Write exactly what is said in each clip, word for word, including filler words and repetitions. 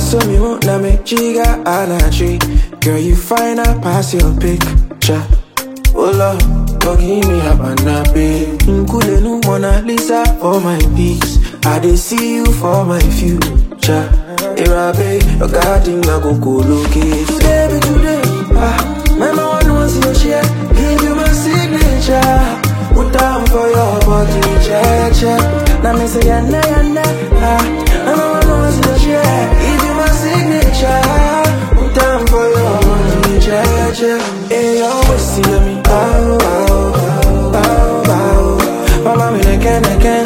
saw me won't na me chiga anachi. Girl, you fine, I pass your picture. Oh Lord, oh give me a banabe. Nkule nu Mona Lisa for my peace. I dey see you for my future. Irabe, your garden I go go locate. Today be today, ah, my man wants your share. Give you my signature. Put down for your body, check, check. Now me say yana yana, ah, my man wants your share. Give you my signature. Put down for your body, check, check. Hey, you always see me, bow, bow, bow, bow, bow. Mama me again, again.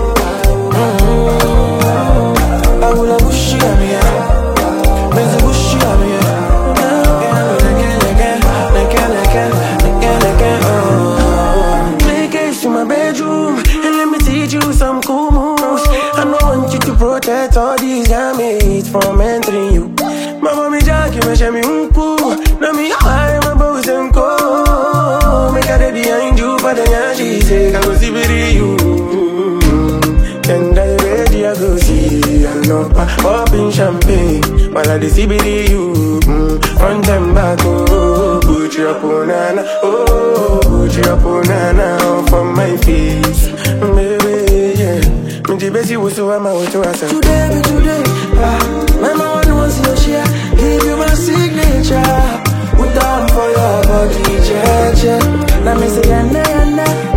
I will have bushy on me, there's a bushy on me, again, again, again, again, again, again, oh. Play games in my bedroom, and let me teach you some cool moves. I don't want you to protect all these gametes from entering you. My mommy jackie, me share me unku. Now me high, my bows and go. Make a day behind you, but then she say, I go see with you. And I ready, I go see. I know popping champagne while I see with you. Mm, front and back, oh, put your punana, oh, put your punana for my face, baby, yeah. Me the best you was so I'm out to answer. Today, be today, ah, my man wants your share. Give you my signature. Put down for your body, check, check. Now me say, yana, yana.